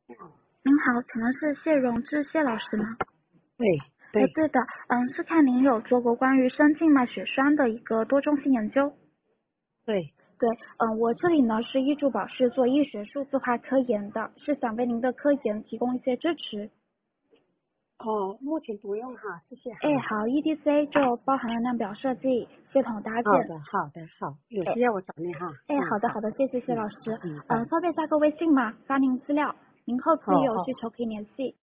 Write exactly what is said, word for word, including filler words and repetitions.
你好。 您好，请问是谢荣志谢老师吗？ 对呃， 对对的，嗯，是看您有做过关于深静脉血栓的一个多中心研究。 对。 对，嗯，我这里呢是医助保是做医学数字化科研的，是想为您的科研提供一些支持。 哦，目前不用哈，谢谢哎， 哈。 好 ，E D C 就包含了量表设计、系统搭建。 好的好的好，有哎需要我找你哈。 哎， 嗯好。 好的好的，谢谢谢嗯老师。 嗯好。 嗯，方便加个微信吗？发您资料，您后哦期有需哦。 求可以联系。